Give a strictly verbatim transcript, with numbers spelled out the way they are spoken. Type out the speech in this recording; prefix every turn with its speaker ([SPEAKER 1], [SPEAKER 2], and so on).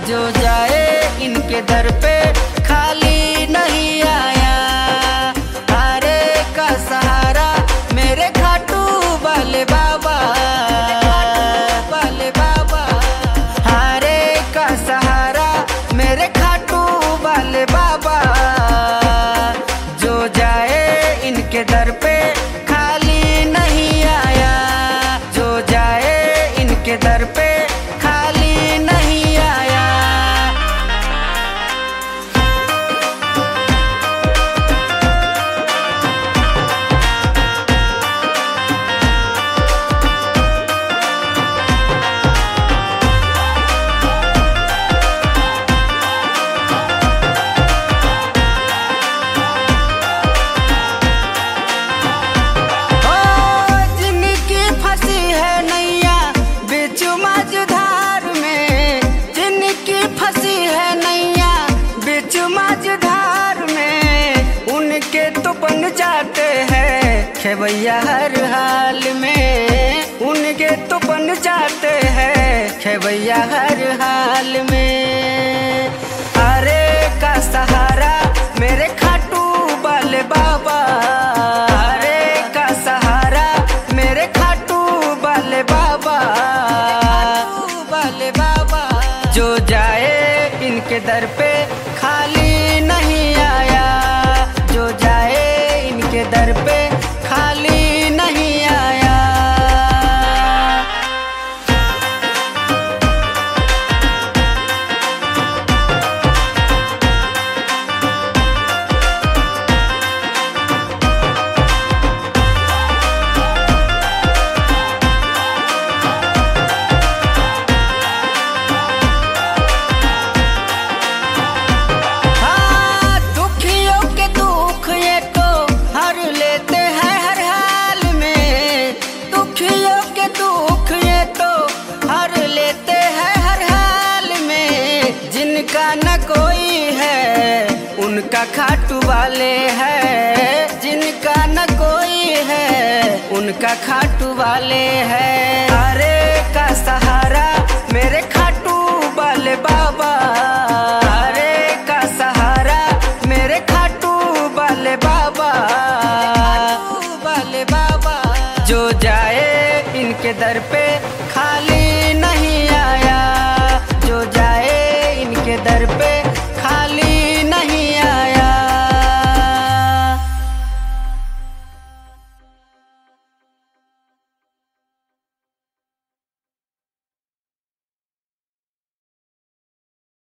[SPEAKER 1] जो जाए इनके दर पे खाली नहीं आया। हारे का सहारा मेरे खाटू वाले बाबा, वाले बाबा। हारे का सहारा मेरे खाटू वाले बाबा, जो जाए इनके दर पे खाली नहीं आया। जो जाए इनके दर पे खाली नहीं आया। जाते हैं खेवैया हर हाल में, उनके तो बन जाते हैं खेवैया हर हाल में। हारे का सहारा मेरे खाटू वाले बाबा, हारे का सहारा मेरे खाटू वाले बाबा, वाले बाबा। जो जाए इनके दर पे खाली नहीं आया। जो जाए इनके दर पे खाली नहीं आया। जिनका न कोई है उनका खाटू वाले है, जिनका न कोई है उनका खाटू वाले है। हारे का सहारा मेरे खाटू वाले बाबा, हारे का सहारा मेरे खाटू वाले बाबा, वाले बाबा। जो जाए इनके दर पे